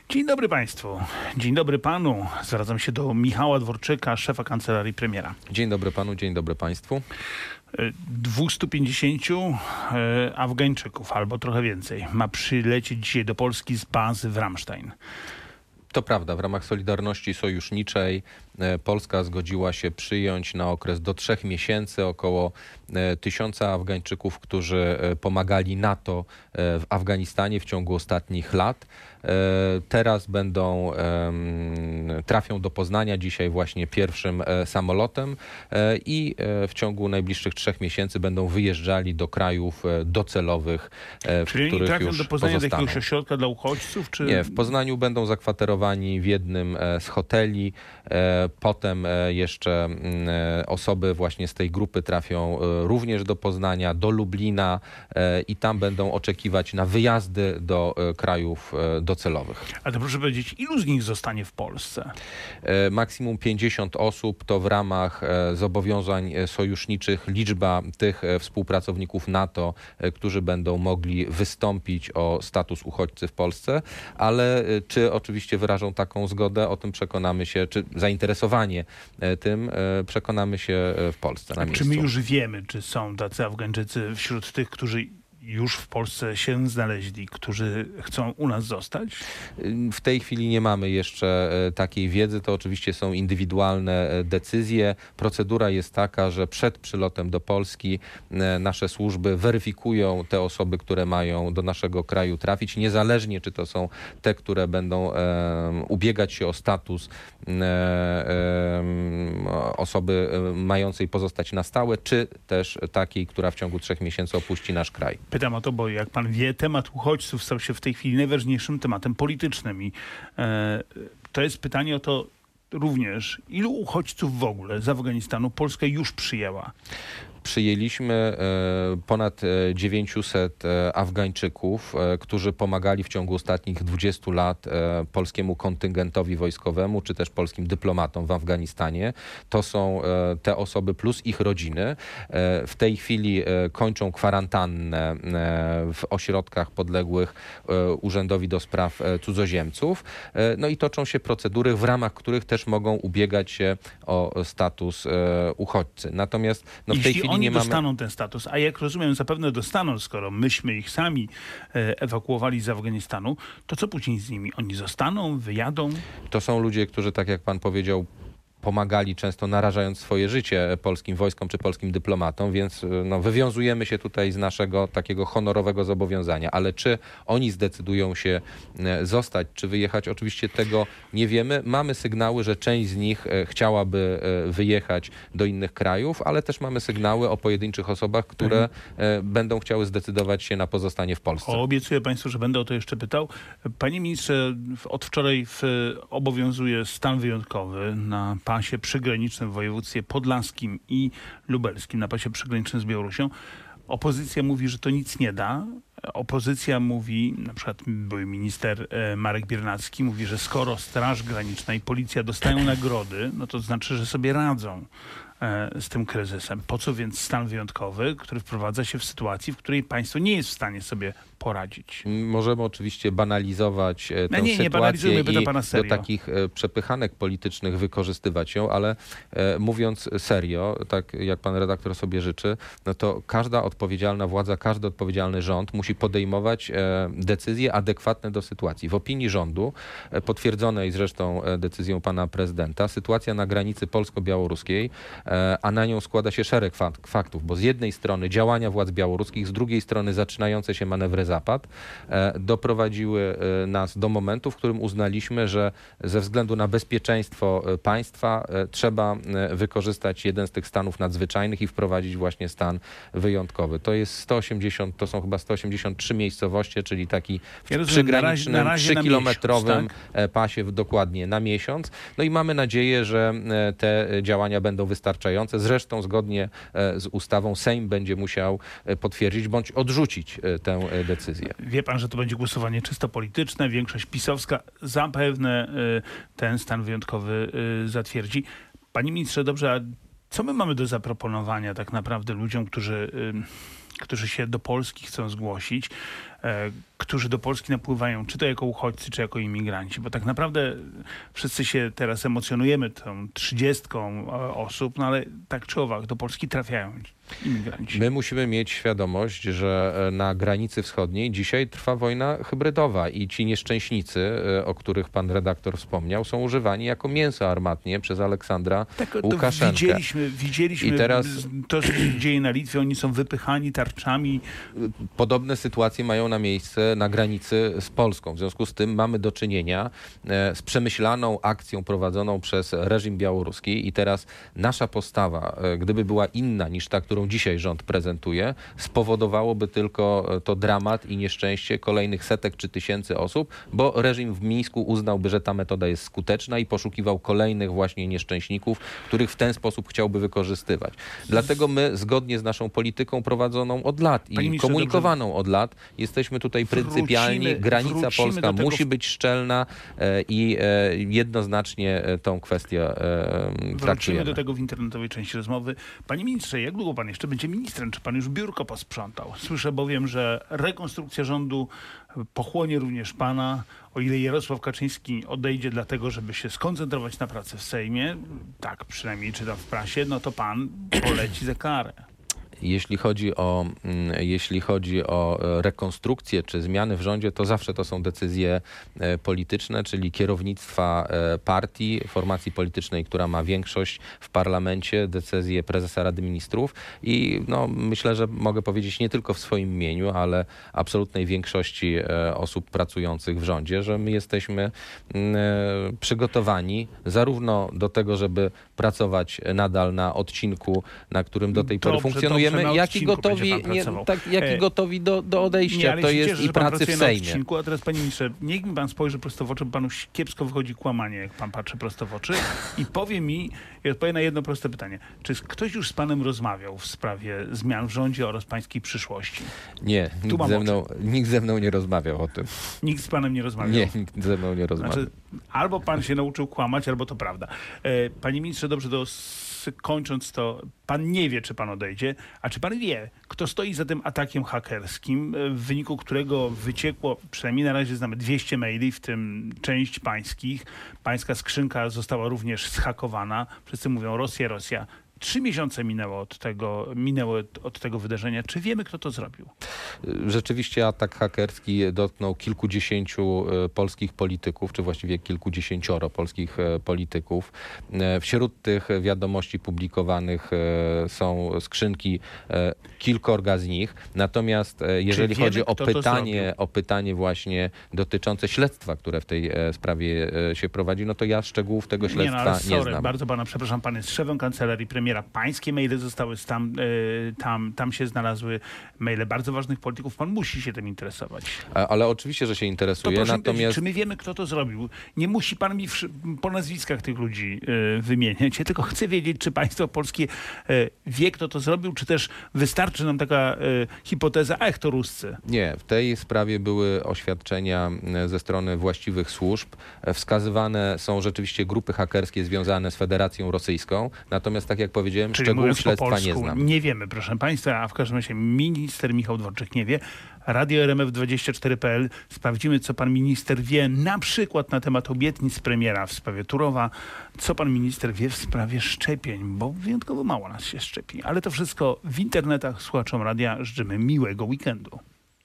Dzień dobry Państwu. Dzień dobry Panu. Zwracam się do Michała Dworczyka, szefa Kancelarii Premiera. Dzień dobry Panu, dzień dobry Państwu. 250 Afgańczyków, albo trochę więcej, ma przylecieć dzisiaj do Polski z bazy w Ramstein. To prawda, w ramach Solidarności Sojuszniczej Polska zgodziła się przyjąć na okres do 3 miesięcy około 1000 Afgańczyków, którzy pomagali NATO w Afganistanie w ciągu ostatnich lat. Teraz trafią do Poznania dzisiaj właśnie pierwszym samolotem i w ciągu najbliższych 3 miesięcy będą wyjeżdżali do krajów docelowych, w Czyli których trafią już do Poznania do pozostaną. jakiegoś ośrodka dla uchodźców? Czy... Nie, w Poznaniu będą zakwaterowani w jednym z hoteli. Potem jeszcze osoby właśnie z tej grupy trafią również do Poznania, do Lublina i tam będą oczekiwać na wyjazdy do krajów docelowych. Ale to proszę powiedzieć, ilu z nich zostanie w Polsce? Maksimum 50 osób to w ramach zobowiązań sojuszniczych liczba tych współpracowników NATO, którzy będą mogli wystąpić o status uchodźcy w Polsce, ale czy oczywiście wyrażą taką zgodę, o tym przekonamy się, czy zainteresowanie tym przekonamy się w Polsce na miejscu. Czy my już wiemy, czy są tacy Afgańczycy wśród tych, którzy już w Polsce się znaleźli, którzy chcą u nas zostać? W tej chwili nie mamy jeszcze takiej wiedzy. To oczywiście są indywidualne decyzje. Procedura jest taka, że przed przylotem do Polski nasze służby weryfikują te osoby, które mają do naszego kraju trafić, niezależnie czy to są te, które będą ubiegać się o status osoby mającej pozostać na stałe, czy też takiej, która w ciągu 3 miesięcy opuści nasz kraj. Pytam o to, bo jak pan wie, temat uchodźców stał się w tej chwili najważniejszym tematem politycznym i to jest pytanie o to również, ilu uchodźców w ogóle z Afganistanu Polska już przyjęła? Przyjęliśmy ponad 900 Afgańczyków, którzy pomagali w ciągu ostatnich 20 lat polskiemu kontyngentowi wojskowemu, czy też polskim dyplomatom w Afganistanie. To są te osoby plus ich rodziny. W tej chwili kończą kwarantannę w ośrodkach podległych Urzędowi do Spraw Cudzoziemców. No i toczą się procedury, w ramach których też mogą ubiegać się o status uchodźcy. Natomiast w tej chwili oni nie mamy... dostaną ten status, a jak rozumiem zapewne dostaną, skoro myśmy ich sami ewakuowali z Afganistanu, to co później z nimi? Oni zostaną, wyjadą? To są ludzie, którzy, tak jak pan powiedział, pomagali często narażając swoje życie polskim wojskom czy polskim dyplomatom, więc wywiązujemy się tutaj z naszego takiego honorowego zobowiązania. Ale czy oni zdecydują się zostać, czy wyjechać, oczywiście tego nie wiemy. Mamy sygnały, że część z nich chciałaby wyjechać do innych krajów, ale też mamy sygnały o pojedynczych osobach, które będą chciały zdecydować się na pozostanie w Polsce. Obiecuję Państwu, że będę o to jeszcze pytał. Panie ministrze, od wczoraj obowiązuje stan wyjątkowy na pasie przygranicznym w województwie podlaskim i lubelskim, na pasie przygranicznym z Białorusią. Opozycja mówi, że to nic nie da. Opozycja mówi, na przykład były minister Marek Biernacki mówi, że skoro Straż Graniczna i Policja dostają nagrody, no to znaczy, że sobie radzą z tym kryzysem. Po co więc stan wyjątkowy, który wprowadza się w sytuacji, w której państwo nie jest w stanie sobie poradzić? Możemy oczywiście banalizować tę nie sytuację i pytam pana serio. do takich przepychanek politycznych wykorzystywać ją, ale mówiąc serio, tak jak pan redaktor sobie życzy, no to każda odpowiedzialna władza, każdy odpowiedzialny rząd musi podejmować decyzje adekwatne do sytuacji. W opinii rządu, potwierdzonej zresztą decyzją pana prezydenta, sytuacja na granicy polsko-białoruskiej, a na nią składa się szereg faktów, bo z jednej strony działania władz białoruskich, z drugiej strony zaczynające się manewry Zapad, doprowadziły nas do momentu, w którym uznaliśmy, że ze względu na bezpieczeństwo państwa trzeba wykorzystać jeden z tych stanów nadzwyczajnych i wprowadzić właśnie stan wyjątkowy. To jest 180, to są chyba 183 miejscowości, czyli taki w przygranicznym, 3-kilometrowym pasie dokładnie na miesiąc. No i mamy nadzieję, że te działania będą wystarczające. Zresztą zgodnie z ustawą Sejm będzie musiał potwierdzić bądź odrzucić tę decyzję. Wie pan, że to będzie głosowanie czysto polityczne. Większość pisowska zapewne ten stan wyjątkowy zatwierdzi. Panie ministrze, dobrze, a co my mamy do zaproponowania tak naprawdę ludziom, którzy się do Polski chcą zgłosić? którzy do Polski napływają, czy to jako uchodźcy, czy jako imigranci, bo tak naprawdę wszyscy się teraz emocjonujemy tą 30 osób, no ale tak czy owak do Polski trafiają imigranci. My musimy mieć świadomość, że na granicy wschodniej dzisiaj trwa wojna hybrydowa i ci nieszczęśnicy, o których pan redaktor wspomniał, są używani jako mięso armatnie przez Aleksandra Łukaszenkę. Widzieliśmy I teraz to, co się dzieje na Litwie, oni są wypychani tarczami. Podobne sytuacje mają na miejsce na granicy z Polską. W związku z tym mamy do czynienia z przemyślaną akcją prowadzoną przez reżim białoruski i teraz nasza postawa, gdyby była inna niż ta, którą dzisiaj rząd prezentuje, spowodowałoby tylko to dramat i nieszczęście kolejnych setek czy tysięcy osób, bo reżim w Mińsku uznałby, że ta metoda jest skuteczna i poszukiwał kolejnych właśnie nieszczęśników, których w ten sposób chciałby wykorzystywać. Dlatego my, zgodnie z naszą polityką prowadzoną od lat i komunikowaną od lat, jesteśmy tutaj pryncypialni. Granica polska musi być szczelna i jednoznacznie tą kwestię traktujemy. Wrócimy do tego w internetowej części rozmowy. Panie ministrze, jak długo pan jeszcze będzie ministrem? Czy pan już biurko posprzątał? Słyszę bowiem, że rekonstrukcja rządu pochłonie również pana, o ile Jarosław Kaczyński odejdzie dlatego, żeby się skoncentrować na pracy w Sejmie, tak przynajmniej czytam w prasie, no to pan poleci za karę. Jeśli chodzi o rekonstrukcję czy zmiany w rządzie, to zawsze to są decyzje polityczne, czyli kierownictwa partii, formacji politycznej, która ma większość w parlamencie, decyzje prezesa Rady Ministrów i myślę, że mogę powiedzieć nie tylko w swoim imieniu, ale absolutnej większości osób pracujących w rządzie, że my jesteśmy przygotowani zarówno do tego, żeby pracować nadal na odcinku, na którym do tej pory funkcjonujemy, jak i gotowi do odejścia. To jest i pracy w Sejmie. Odcinku, a teraz, panie ministrze, niech mi pan spojrzy prosto w oczy, bo panu kiepsko wychodzi kłamanie, jak pan patrzy prosto w oczy i powie mi, i odpowie na jedno proste pytanie. Czy ktoś już z panem rozmawiał w sprawie zmian w rządzie oraz pańskiej przyszłości? Nie, nikt ze mną nie rozmawiał o tym. Nikt z panem nie rozmawiał? Nie, nikt ze mną nie rozmawiał. Znaczy, albo pan się nauczył kłamać, albo to prawda. Panie ministrze, dobrze, kończąc to, pan nie wie, czy pan odejdzie, a czy pan wie, kto stoi za tym atakiem hakerskim, w wyniku którego wyciekło, przynajmniej na razie znamy 200 maili, w tym część pańskich. Pańska skrzynka została również zhakowana. Wszyscy mówią Rosja. 3 miesiące minęły od tego wydarzenia. Czy wiemy, kto to zrobił? Rzeczywiście atak hakerski dotknął kilkudziesięciu polskich polityków, czy właściwie kilkudziesięcioro polskich polityków. Wśród tych wiadomości publikowanych są skrzynki kilkorga z nich. Natomiast jeżeli chodzi o pytanie właśnie dotyczące śledztwa, które w tej sprawie się prowadzi, no to ja szczegółów tego śledztwa nie znam. Bardzo pana przepraszam, pan jest szefem kancelarii premiera. Pańskie maile zostały tam się znalazły maile bardzo ważnych polityków. Pan musi się tym interesować. Ale oczywiście, że się interesuje. To natomiast... Czy my wiemy, kto to zrobił? Nie musi pan mi po nazwiskach tych ludzi wymieniać. Ja tylko chcę wiedzieć, czy państwo polskie wie, kto to zrobił, czy też wystarczy nam taka hipoteza, to Ruscy. Nie, w tej sprawie były oświadczenia ze strony właściwych służb. Wskazywane są rzeczywiście grupy hakerskie związane z Federacją Rosyjską. Natomiast, tak jak powiedziałem, szczegółów śledztwa nie znam. Nie wiemy, proszę państwa, a w każdym razie minister Michał Dworczyk nie wie. Radio RMF24.pl. Sprawdzimy, co pan minister wie, na przykład na temat obietnic premiera w sprawie Turowa. Co pan minister wie w sprawie szczepień, bo wyjątkowo mało nas się szczepi. Ale to wszystko w internetach. Słuchaczom radia życzymy miłego weekendu.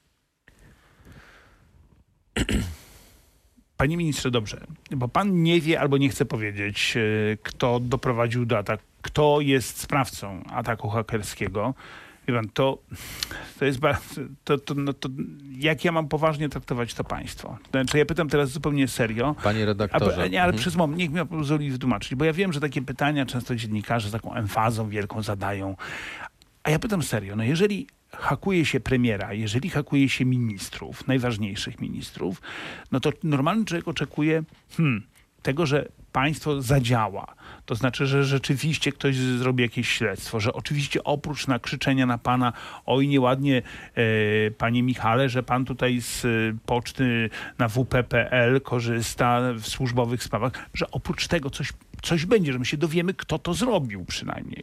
Panie ministrze, dobrze, bo pan nie wie albo nie chce powiedzieć, kto doprowadził do ataku, kto jest sprawcą ataku hakerskiego. Wie pan, to jest jak ja mam poważnie traktować to państwo? Znaczy, ja pytam teraz zupełnie serio. Panie redaktorze. Ale przez moment, niech mi pozwoli wytłumaczyć, bo ja wiem, że takie pytania często dziennikarze z taką emfazą wielką zadają. A ja pytam serio, jeżeli hakuje się premiera, jeżeli hakuje się ministrów, najważniejszych ministrów, no to normalny człowiek oczekuje tego, że państwo zadziała. To znaczy, że rzeczywiście ktoś zrobi jakieś śledztwo, że oczywiście oprócz nakrzyczenia na pana, oj nieładnie, panie Michale, że pan tutaj z poczty na wp.pl korzysta w służbowych sprawach, że oprócz tego coś będzie, że my się dowiemy, kto to zrobił przynajmniej.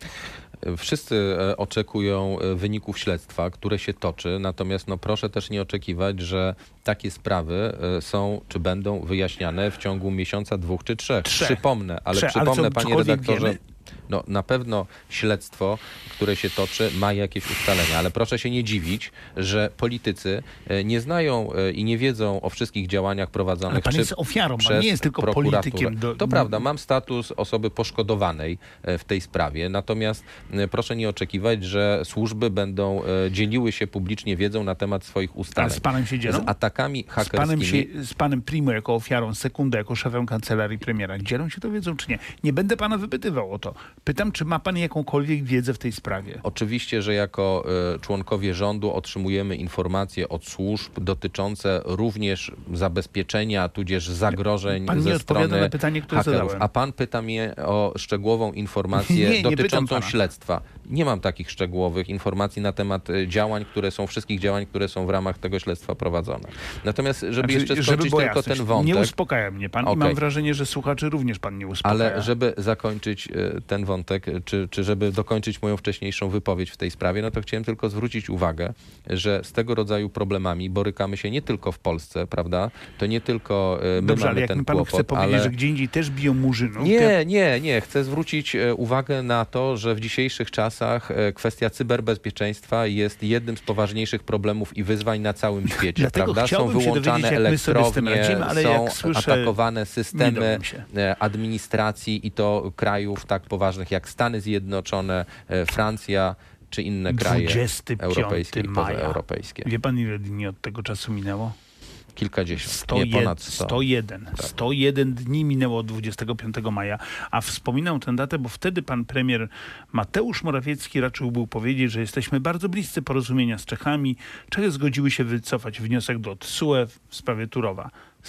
Wszyscy oczekują wyników śledztwa, które się toczy, natomiast proszę też nie oczekiwać, że takie sprawy są czy będą wyjaśniane w ciągu miesiąca, 2 czy 3. Przypomnę, panie redaktorze, wiemy? na pewno śledztwo, które się toczy, ma jakieś ustalenia, ale proszę się nie dziwić, że politycy nie znają i nie wiedzą o wszystkich działaniach prowadzonych ale pan jest ofiarą, pan nie jest tylko politykiem. To prawda, mam status osoby poszkodowanej w tej sprawie, natomiast proszę nie oczekiwać, że służby będą dzieliły się publicznie wiedzą na temat swoich ustaleń. Ale z panem się dzielą? Z atakami hakerskimi. Z panem Primo jako ofiarą, Sekundę jako szefem kancelarii premiera. Dzielą się to wiedzą, czy nie? Nie będę pana wypytywał o to. Pytam, czy ma pan jakąkolwiek wiedzę w tej sprawie? Oczywiście, że jako członkowie rządu otrzymujemy informacje od służb dotyczące również zabezpieczenia, tudzież zagrożeń pan ze strony na pytanie, które hakerów. zadałem. A pan pyta mnie o szczegółową informację dotyczącą śledztwa. Nie mam takich szczegółowych informacji na temat wszystkich działań, które są w ramach tego śledztwa prowadzone. Natomiast, żeby jeszcze skończyć tylko ten wątek. Nie uspokaja mnie pan i mam wrażenie, że słuchaczy również pan nie uspokaja. Ale żeby zakończyć ten wątek, czy żeby dokończyć moją wcześniejszą wypowiedź w tej sprawie, to chciałem tylko zwrócić uwagę, że z tego rodzaju problemami borykamy się nie tylko w Polsce, prawda? To nie tylko my mamy ten kłopot, chce powiedzieć, że gdzie indziej też biją murzynów? Nie. Chcę zwrócić uwagę na to, że w dzisiejszych czasach kwestia cyberbezpieczeństwa jest jednym z poważniejszych problemów i wyzwań na całym świecie, prawda? Są wyłączane elektrownie, są atakowane systemy administracji i to krajów tak poważnych jak Stany Zjednoczone, Francja czy inne kraje europejskie i pozaeuropejskie. Wie pan, ile dni od tego czasu minęło? Kilkadziesiąt, ponad 100. 101. Tak. 101 dni minęło od 25 maja, a wspominam tę datę, bo wtedy pan premier Mateusz Morawiecki raczył był powiedzieć, że jesteśmy bardzo bliscy porozumienia z Czechami. Czechy zgodziły się wycofać wniosek do TSUE w sprawie Turowa.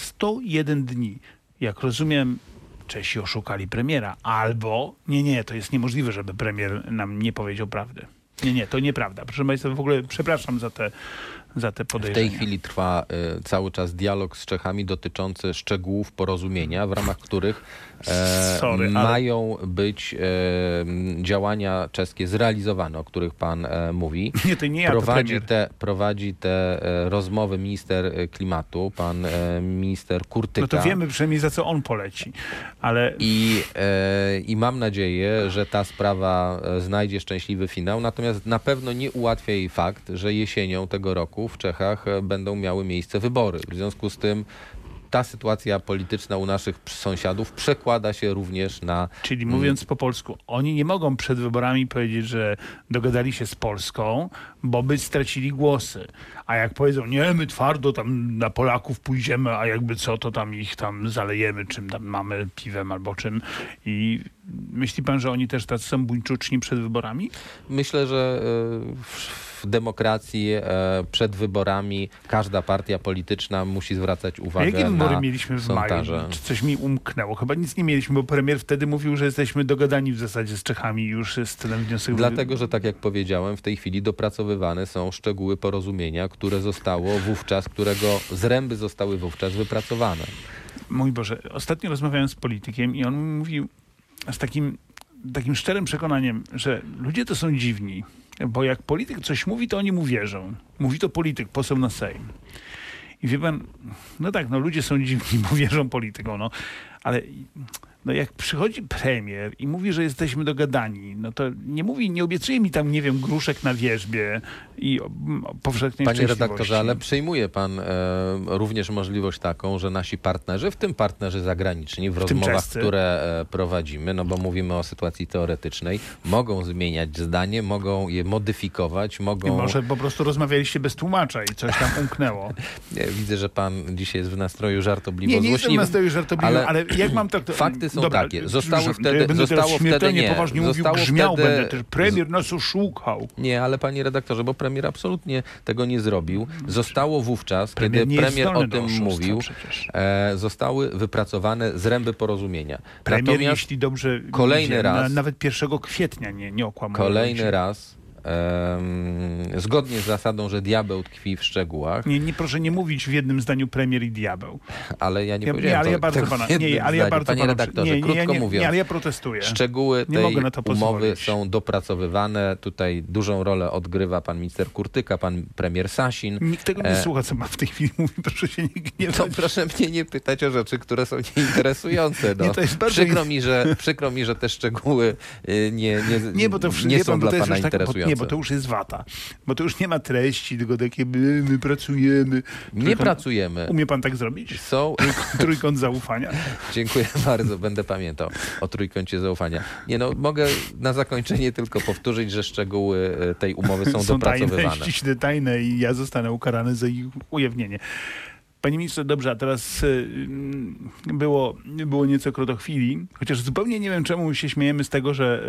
101 dni. Jak rozumiem, Czesi oszukali premiera. Albo, to jest niemożliwe, żeby premier nam nie powiedział prawdy. Nie, to nieprawda. Proszę państwa, w ogóle przepraszam za te podejrzenia. W tej chwili trwa cały czas dialog z Czechami dotyczący szczegółów porozumienia, w ramach których mają być działania czeskie zrealizowane, o których pan mówi. Nie, to nie ja, prowadzi te rozmowy minister klimatu, pan minister Kurtyka. No to wiemy przynajmniej, za co on poleci. Ale... I mam nadzieję, że ta sprawa znajdzie szczęśliwy finał, natomiast na pewno nie ułatwia jej fakt, że jesienią tego roku w Czechach będą miały miejsce wybory. W związku z tym ta sytuacja polityczna u naszych sąsiadów przekłada się również na... Czyli mówiąc po polsku, oni nie mogą przed wyborami powiedzieć, że dogadali się z Polską, bo by stracili głosy. A jak powiedzą, nie, my twardo tam na Polaków pójdziemy, a jakby co, to tam ich tam zalejemy, czym tam mamy, piwem albo czym. I myśli pan, że oni też tacy są buńczuczni przed wyborami? Myślę, że w demokracji przed wyborami każda partia polityczna musi zwracać uwagę na jakie wybory mieliśmy w maju? Czy coś mi umknęło? Chyba nic nie mieliśmy, bo premier wtedy mówił, że jesteśmy dogadani w zasadzie z Czechami i już jest ten wniosek. Dlatego, że tak jak powiedziałem, w tej chwili dopracowywane są szczegóły porozumienia, którego zręby zostały wówczas wypracowane. Mój Boże, ostatnio rozmawiałem z politykiem i on mówił z takim szczerym przekonaniem, że ludzie to są dziwni, bo jak polityk coś mówi, to oni mu wierzą. Mówi to polityk, poseł na Sejm. I wie pan, ludzie są dziwni, bo wierzą politykom, ale jak przychodzi premier i mówi, że jesteśmy dogadani, to nie obiecuje mi tam, gruszek na wierzbie i powszechnej Panie redaktorze, ale przyjmuje pan również możliwość taką, że nasi partnerzy, w tym partnerzy zagraniczni, w rozmowach, które prowadzimy, bo mówimy o sytuacji teoretycznej, mogą zmieniać zdanie, mogą je modyfikować, mogą... I może po prostu rozmawialiście bez tłumacza i coś tam umknęło. Widzę, że pan dzisiaj jest w nastroju żartobliwo złośliwym. Nie jestem w nastroju żartobliwym, ale jak mam tak... Fakty są takie. Zostało wtedy... Premier nas oszukał. Nie, ale panie redaktorze, bo premier absolutnie tego nie zrobił. Zostało wówczas, kiedy premier o tym mówił, zostały wypracowane zręby porozumienia. Premier, jeśli dobrze kolejny raz, nawet 1 kwietnia nie okłamuje. Kolejny raz zgodnie z zasadą, że diabeł tkwi w szczegółach. Nie, proszę nie mówić w jednym zdaniu premier i diabeł. Ale ja nie powiedziałem ale ja bardzo pana, Panie redaktorze, krótko mówiąc, ale ja protestuję. Szczegóły tej umowy są dopracowywane. Tutaj dużą rolę odgrywa pan minister Kurtyka, pan premier Sasin. Nikt tego nie słucha, co ma w tej chwili mówić. Proszę się nie gniewać. To proszę mnie nie pytać o rzeczy, które są nieinteresujące. No. Nie, to jest bardzo Przykro mi, że te szczegóły nie nie są dla pana interesujące. Nie, bo to już jest wata. Bo to już nie ma treści, tylko takie my pracujemy. Nie pracujemy. Umie pan tak zrobić? Trójkąt zaufania. Dziękuję bardzo, będę pamiętał o trójkącie zaufania. Mogę na zakończenie tylko powtórzyć, że szczegóły tej umowy są dopracowywane. Tajne, ściśle tajne i ja zostanę ukarany za ich ujawnienie. Panie ministrze, dobrze, a teraz było nieco krotochwili, chociaż zupełnie nie wiem, czemu się śmiejemy z tego, że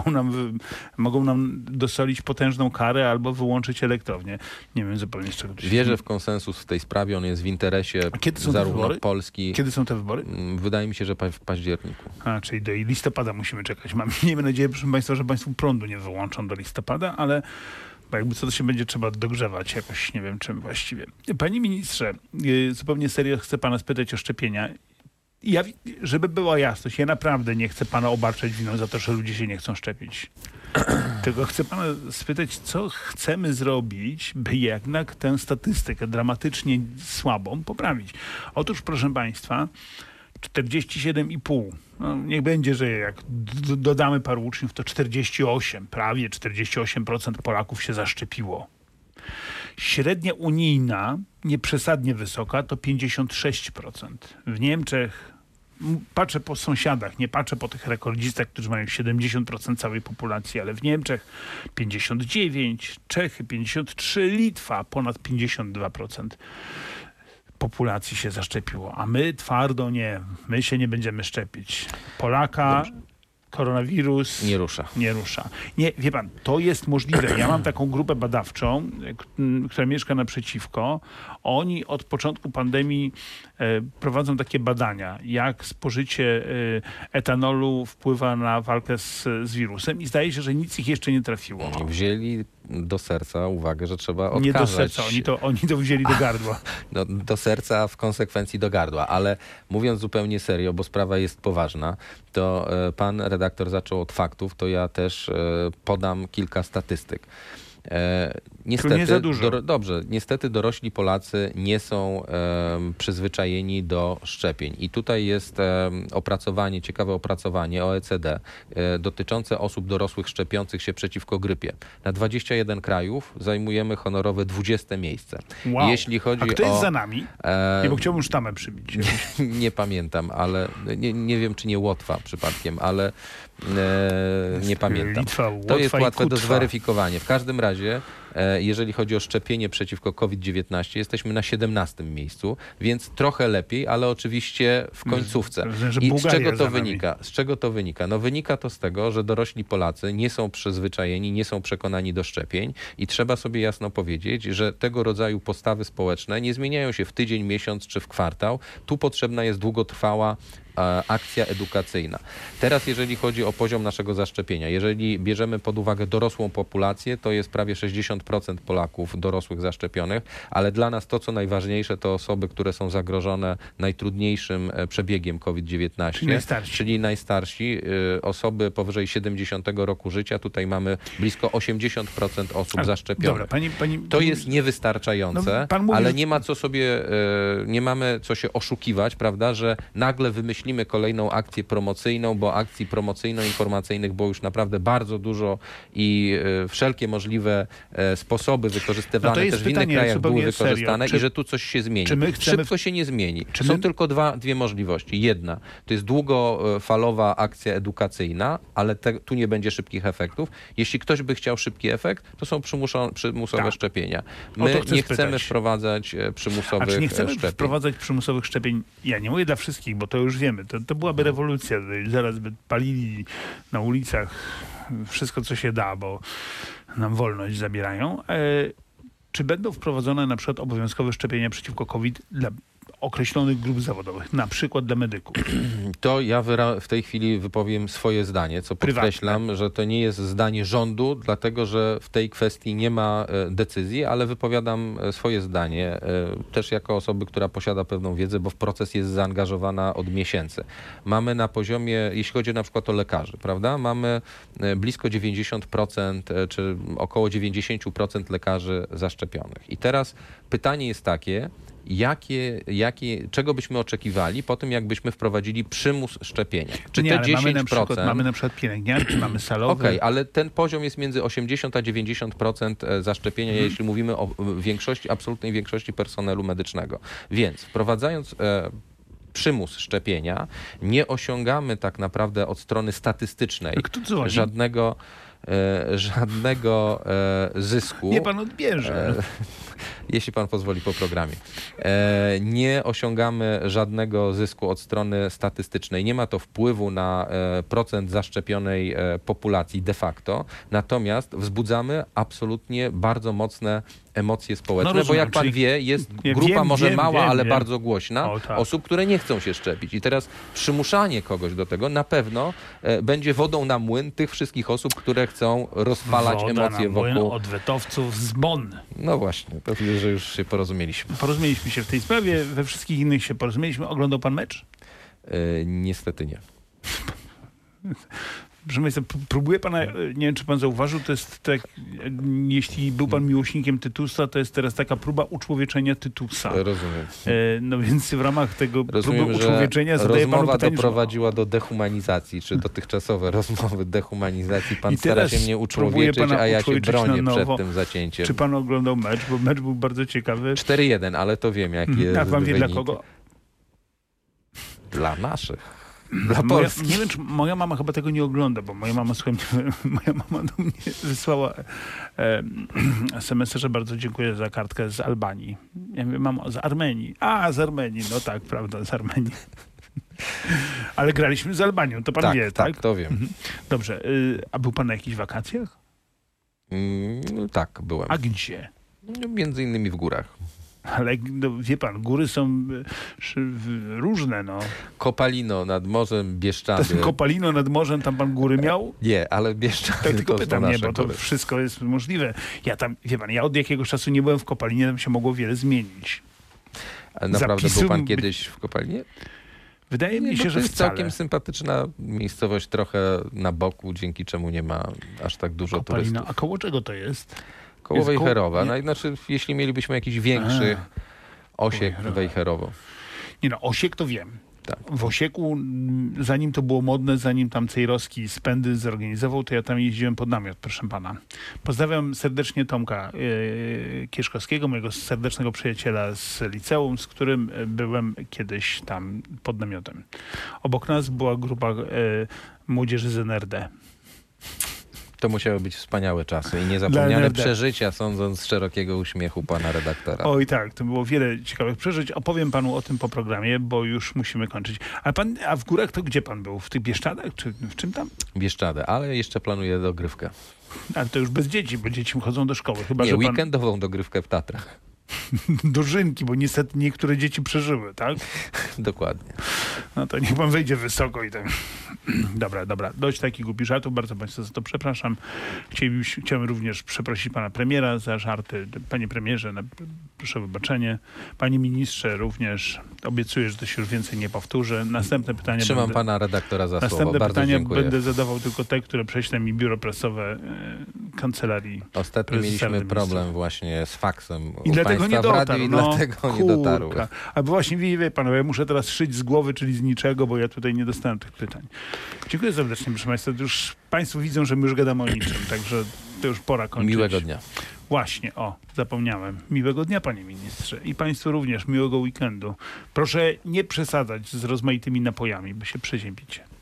mogą nam dosolić potężną karę albo wyłączyć elektrownię. Nie wiem zupełnie z czego to się Wierzę w konsensus w tej sprawie, on jest w interesie zarówno Polski. Kiedy są te wybory? Wydaje mi się, że w październiku. Czyli do listopada musimy czekać. Miejmy nadzieję, proszę państwa, że państwo prądu nie wyłączą do listopada, ale jakby co to się będzie trzeba dogrzewać jakoś, nie wiem czym właściwie. Panie ministrze, zupełnie serio chcę pana spytać o szczepienia. Żeby była jasność, ja naprawdę nie chcę pana obarczać winą za to, że ludzie się nie chcą szczepić. Tylko chcę pana spytać, co chcemy zrobić, by jednak tę statystykę dramatycznie słabą poprawić. Otóż, proszę państwa, 47,5. Niech będzie, że jak dodamy paru uczniów, to 48, prawie 48% Polaków się zaszczepiło. Średnia unijna, nieprzesadnie wysoka, to 56%. W Niemczech, patrzę po sąsiadach, nie patrzę po tych rekordzistach, którzy mają 70% całej populacji, ale w Niemczech 59%, Czechy 53%, Litwa ponad 52%. Populacji się zaszczepiło, a my twardo nie. My się nie będziemy szczepić. Polaka Dobrze. Koronawirus nie rusza. Nie, wie pan, to jest możliwe. Ja mam taką grupę badawczą, która mieszka naprzeciwko. Oni od początku pandemii prowadzą takie badania, jak spożycie etanolu wpływa na walkę z wirusem i zdaje się, że nic ich jeszcze nie trafiło. Wzięli do serca uwagę, że trzeba odkażać. Nie do serca, oni to wzięli do gardła. Do serca, a w konsekwencji do gardła. Ale mówiąc zupełnie serio, bo sprawa jest poważna, to pan redaktor zaczął od faktów, to ja też podam kilka statystyk. Niestety, nie za dużo. Niestety dorośli Polacy nie są przyzwyczajeni do szczepień. I tutaj jest ciekawe opracowanie OECD dotyczące osób dorosłych szczepiących się przeciwko grypie. Na 21 krajów zajmujemy honorowe 20 miejsce. Wow. Jeśli chodzi A kto jest za nami? Bo chciałbym sztamę przybić. Nie pamiętam, ale nie wiem, czy nie Łotwa przypadkiem, ale nie pamiętam. To jest łatwe do zweryfikowania. W każdym razie, jeżeli chodzi o szczepienie przeciwko COVID-19, jesteśmy na 17 miejscu, więc trochę lepiej, ale oczywiście w końcówce. I z czego to wynika? Z czego to wynika? Wynika to z tego, że dorośli Polacy nie są przyzwyczajeni, nie są przekonani do szczepień i trzeba sobie jasno powiedzieć, że tego rodzaju postawy społeczne nie zmieniają się w tydzień, miesiąc czy w kwartał. Tu potrzebna jest długotrwała akcja edukacyjna. Teraz jeżeli chodzi o poziom naszego zaszczepienia, jeżeli bierzemy pod uwagę dorosłą populację, to jest prawie 60% Polaków dorosłych zaszczepionych, ale dla nas to, co najważniejsze, to osoby, które są zagrożone najtrudniejszym przebiegiem COVID-19, czyli najstarsi, osoby powyżej 70 roku życia. Tutaj mamy blisko 80% osób zaszczepionych. Dobra, to jest niewystarczające, ale nie mamy co się oszukiwać, prawda, że nagle wymyślimy kolejną akcję promocyjną, bo akcji promocyjno-informacyjnych było już naprawdę bardzo dużo i wszelkie możliwe sposoby wykorzystywane też w innych krajach były wykorzystane i że tu coś się zmieni. Szybko się nie zmieni. Są tylko dwie możliwości. Jedna, to jest długofalowa akcja edukacyjna, ale tu nie będzie szybkich efektów. Jeśli ktoś by chciał szybki efekt, to są przymusowe szczepienia. My nie chcemy wprowadzać przymusowych szczepień. Nie chcemy wprowadzać przymusowych szczepień. Ja nie mówię dla wszystkich, bo to już wiemy. To byłaby rewolucja. Zaraz by palili na ulicach wszystko, co się da, bo nam wolność zabierają. Czy będą wprowadzone na przykład obowiązkowe szczepienia przeciwko COVID dla określonych grup zawodowych, na przykład dla medyków? To ja w tej chwili wypowiem swoje zdanie, co podkreślam, że to nie jest zdanie rządu, dlatego że w tej kwestii nie ma decyzji, ale wypowiadam swoje zdanie, też jako osoby, która posiada pewną wiedzę, bo w proces jest zaangażowana od miesięcy. Mamy na poziomie, jeśli chodzi na przykład o lekarzy, prawda, mamy blisko 90% czy około 90% lekarzy zaszczepionych. I teraz pytanie jest takie, czego byśmy oczekiwali po tym, jakbyśmy wprowadzili przymus szczepienia? Czy te 10%... Mamy na przykład pielęgniarki, mamy salowe. Okej, ale ten poziom jest między 80 a 90% zaszczepienia, jeśli mówimy o absolutnej większości personelu medycznego. Więc wprowadzając przymus szczepienia, nie osiągamy tak naprawdę od strony statystycznej żadnego zysku. Nie pan odbierze. Jeśli pan pozwoli po programie. Nie osiągamy żadnego zysku od strony statystycznej. Nie ma to wpływu na procent zaszczepionej populacji de facto. Natomiast wzbudzamy absolutnie bardzo mocne emocje społeczne, rozumiem, bo jak pan wie, jest grupa mała, ale bardzo głośna osób, które nie chcą się szczepić. I teraz przymuszanie kogoś do tego na pewno będzie wodą na młyn tych wszystkich osób, które chcą rozpalać emocje wokół odwetowców z Bonn. No właśnie, to widzę, że już się porozumieliśmy. Porozumieliśmy się w tej sprawie, we wszystkich innych się porozumieliśmy. Oglądał pan mecz? Niestety nie. Proszę Państwa, próbuję pana, nie wiem czy pan zauważył, to jest tak, jeśli był pan miłośnikiem Tytusa, to jest teraz taka próba uczłowieczenia Tytusa. Rozumiem. No więc w ramach tego Rozumiem, próby uczłowieczenia zadaję panu pytanie. Rozmowa doprowadziła do dehumanizacji, czy dotychczasowe rozmowy dehumanizacji. Pan stara się mnie uczłowieczyć, a ja się bronię przed tym zacięciem. Czy pan oglądał mecz? Bo mecz był bardzo ciekawy. 4-1, ale to wiem, jaki jest A pan wie wynik. dla kogo? Dla naszych. Dla Polski. Nie wiem, czy moja mama chyba tego nie ogląda, bo moja mama, moja mama do mnie wysłała SMS-a, że bardzo dziękuję za kartkę z Albanii. Ja mówię, mamo, z Armenii. A, z Armenii. No tak, prawda, z Armenii. Ale graliśmy z Albanią, to pan wie, tak? Tak, to wiem. Dobrze. A był pan na jakichś wakacjach? Tak, byłem. A gdzie? Między innymi w górach. Ale no, wie pan, góry są różne, no. Kopalino nad morzem, Bieszczady. Kopalino nad morzem, tam pan góry miał? Nie, ale Bieszczady tak, tylko to pytam, nie, bo to wszystko jest możliwe. Ja tam, wie pan, ja od jakiegoś czasu nie byłem w Kopalinie, tam się mogło wiele zmienić. Ale naprawdę był pan kiedyś w Kopalinie? Wydaje mi się, że to jest wcale. Całkiem sympatyczna miejscowość, trochę na boku, dzięki czemu nie ma aż tak dużo turystów. A koło czego to jest? Koło Wejherowa. No, znaczy, jeśli mielibyśmy jakiś większy Osiek, Wejherowo. Nie no, Osiek to wiem. Tak. W Osieku, zanim to było modne, zanim tam Cejrowski spędy zorganizował, to ja tam jeździłem pod namiot, proszę pana. Pozdrawiam serdecznie Tomka Kieszkowskiego, mojego serdecznego przyjaciela z liceum, z którym byłem kiedyś tam pod namiotem. Obok nas była grupa młodzieży z NRD. To musiały być wspaniałe czasy i niezapomniane przeżycia, sądząc z szerokiego uśmiechu pana redaktora. Oj tak, to było wiele ciekawych przeżyć. Opowiem panu o tym po programie, bo już musimy kończyć. A w górach to gdzie pan był? W tych Bieszczadach? Czy w czym tam? Bieszczady, ale jeszcze planuję dogrywkę. Ale to już bez dzieci, bo dzieci chodzą do szkoły. Chyba, nie, że weekendową dogrywkę w Tatrach. Dożynki, bo niestety niektóre dzieci przeżyły, tak? Dokładnie. No to niech pan wejdzie wysoko i tak. Dobra. Dość takich głupich żartów. Bardzo państwa za to przepraszam. Chciałem również przeprosić pana premiera za żarty. Panie premierze, proszę o wybaczenie. Panie ministrze również. Obiecuję, że to się już więcej nie powtórzy. Następne pytania Trzymam pana redaktora za słowo. Następne bardzo pytania dziękuję. będę zadawał tylko te, które prześle mi biuro prasowe kancelarii. Ostatnio mieliśmy problem właśnie z faksem. I dlatego nie dotarł. I dlatego nie dotarł. A właśnie wie pan, ja muszę teraz szyć z głowy, czyli z niczego, bo ja tutaj nie dostałem tych pytań. Dziękuję serdecznie, proszę państwa. Już państwo widzą, że my już gadamy o niczym, także to już pora kończyć. Miłego dnia. Właśnie, zapomniałem. Miłego dnia, panie ministrze. I państwu również miłego weekendu. Proszę nie przesadzać z rozmaitymi napojami, bo się przeziębicie.